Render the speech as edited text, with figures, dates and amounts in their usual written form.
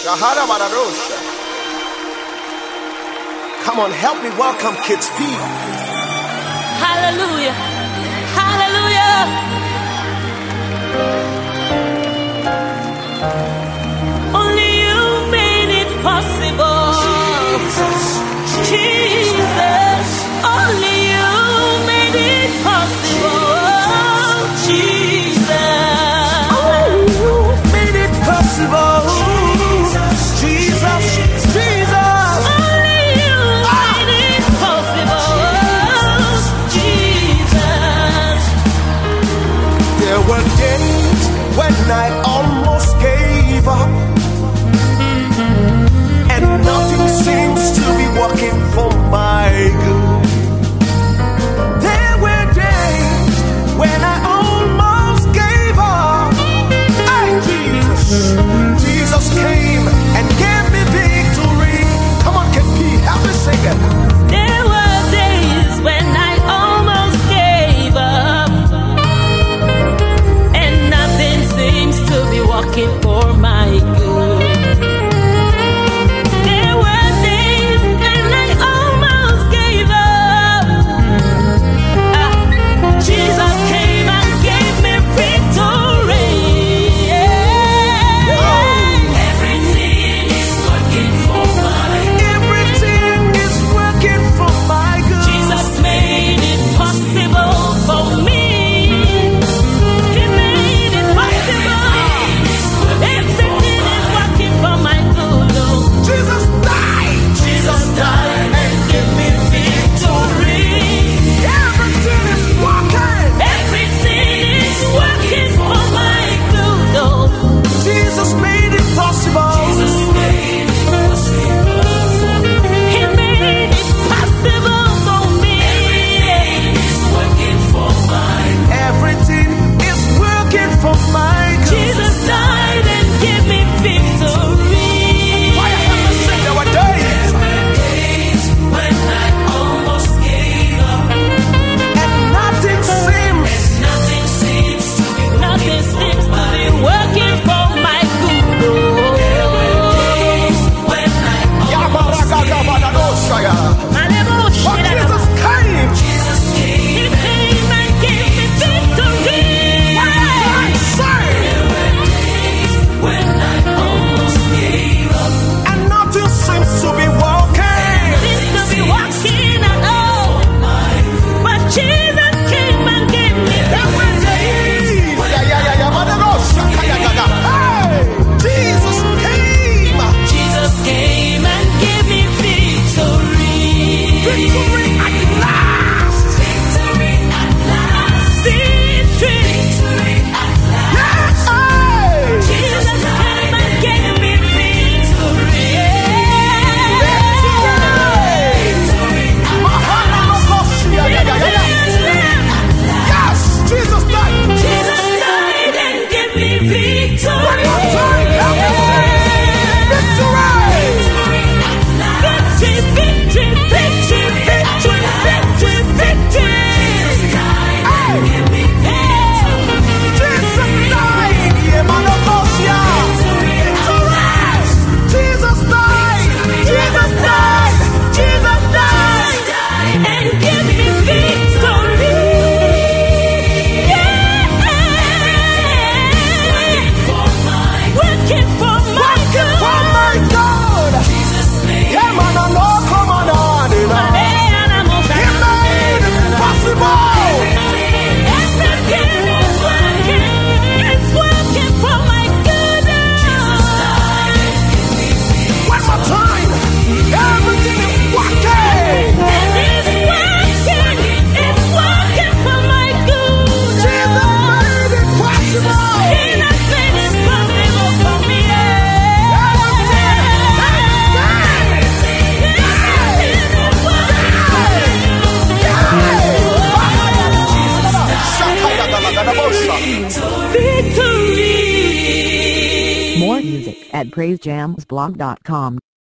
Come on, help me welcome Kids P. Hallelujah. Hallelujah. Only you made it possible. Jesus. Only you made it possible. Jesus. Only you made it possible. Jesus. Jesus. Only you made it possible. Jesus. There were days when I almost gave up, and nothing seems to be working for my good. There were days when I almost gave up. Hey, Jesus came and gave me victory. Come on, Kid P, help me sing it. There were days when I almost gave up, and nothing seems to be working for my good. There were days when I almost gave up. Jesus came and gave me victory. Everything is working for my good. Everything is working for my good. Jesus made it possible for me. He made it possible. Everything is working for my good. Oh. Jesus died. Jesus died and gave me victory. Everything is working. Everything is working for my good. Oh. Jesus made it possible. Jesus made it possible for me. He made it possible for me. Everything is working for my good. Everything is working for my good. Jesus died and gave me victory. Why I have to say there were days When I almost gave up, and nothing seems. nothing seems to be working for my good. There were days when I almost gave up. But Jesus came. He came and gave me victory. I say, There were days when I almost gave up. and nothing seems to be working. Seems to be working at all. But Jesus came and gave me There were days. Hey, Jesus came. Jesus came and gave me victory. Victory at last. Victory at last. Victory at last. Hey. Jesus came and gave me victory. Yes, Jesus died. Jesus died and gave me victory. One more time, help me sing. Victory. Victory, victory, victory, victory, victory, Jesus died. Yemanokosia. Victory. Jesus died. Jesus died. Jesus died. and give me victory. Working for my good. For my God. Yemanano, come on. He made it possible. Everything is working. It's working for my good. One more time. Everything is working. And it's working. It's working for my good. Jesus made it possible. Jesus made it possible for me. Victory. More music at praisejamsblog.com.